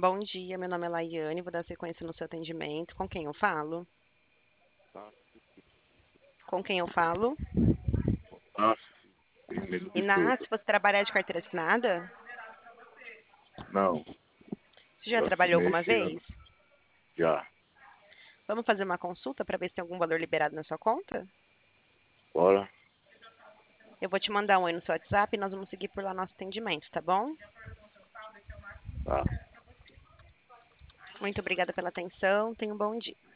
Bom dia, meu nome é Laiane, vou dar sequência no seu atendimento. Com quem eu falo? Com quem eu falo? Nossa, primeiro Inácio, desculpa. você trabalha de carteira assinada? Não, Você já eu trabalhou assinei alguma esse ano. vez? Já. Vamos fazer uma consulta para ver se tem algum valor liberado na sua conta? Bora? Eu vou te mandar um oi no seu WhatsApp e nós vamos seguir por lá nosso atendimento, tá bom? Tá. Muito obrigada pela atenção, tenha um bom dia.